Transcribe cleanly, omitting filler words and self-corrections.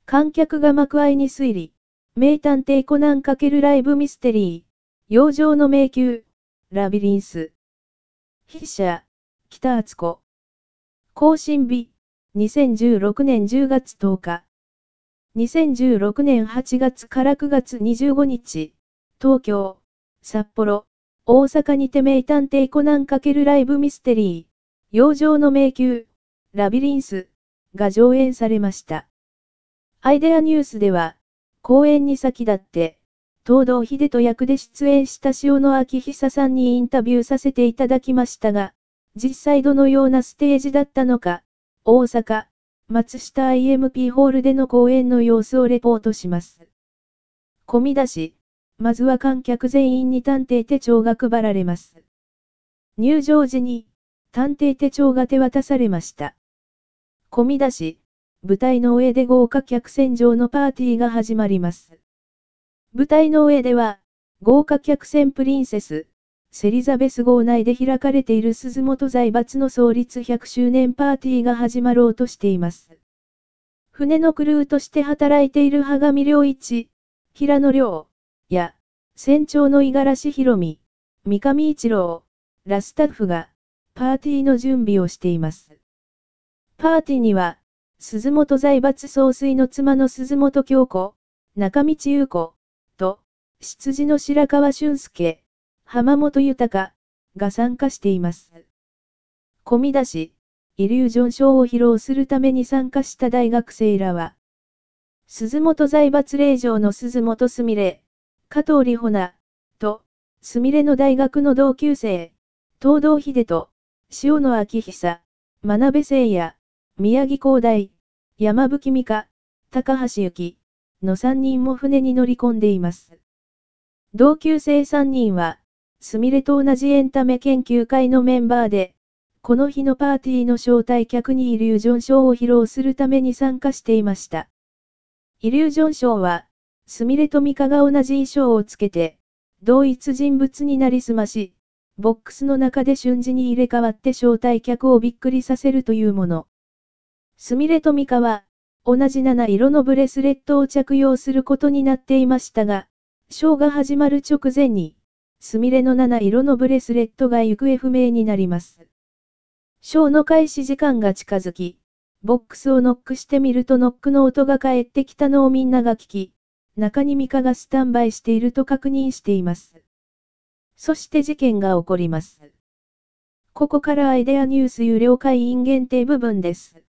観客が幕間に推理。名探偵コナン×ライブミステリー。洋上の迷宮。ラビリンス。筆者、北敦子。更新日、2016年10月10日。2016年8月から9月25日、東京、札幌、大阪にて名探偵コナン×ライブミステリー、洋上の迷宮、ラビリンス、が上演されました。アイデアニュースでは、公演に先立って、東堂秀人役で出演した塩野昭久さんにインタビューさせていただきましたが、実際どのようなステージだったのか、大阪、松下 IMP ホールでの公演の様子をレポートします。込み出し、まずは観客全員に探偵手帳が配られます。入場時に、探偵手帳が手渡されました。込み出し、舞台の上で豪華客船上のパーティーが始まります。舞台の上では、豪華客船プリンセス、セリザベス号内で開かれている鈴本財閥の創立100周年パーティーが始まろうとしています。船のクルーとして働いている羽上良一、平野亮、や、船長の五十嵐博美、三上一郎、らスタッフが、パーティーの準備をしています。パーティーには、鈴本財閥総帥の妻の鈴本京子、中道優子、と、執事の白川俊介、浜本豊が参加しています。込み出し、イリュージョンショーを披露するために参加した大学生らは、鈴本財閥令嬢の鈴本すみれ、加藤里穂奈、と、すみれの大学の同級生、東堂秀人、塩野昭久、真鍋誠也、宮城光大、山吹美香、高橋幸の3人も船に乗り込んでいます。同級生3人は、すみれと同じエンタメ研究会のメンバーで、この日のパーティーの招待客にイリュージョンショーを披露するために参加していました。イリュージョンショーは、すみれとミカが同じ衣装をつけて、同一人物になりすまし、ボックスの中で瞬時に入れ替わって招待客をびっくりさせるというもの。すみれとミカは、同じ7色のブレスレットを着用することになっていましたが、ショーが始まる直前に、すみれの7色のブレスレットが行方不明になります。ショーの開始時間が近づき、ボックスをノックしてみるとノックの音が返ってきたのをみんなが聞き、中にミカがスタンバイしていると確認しています。そして事件が起こります。ここからアイデアニュース有料会員限定部分です。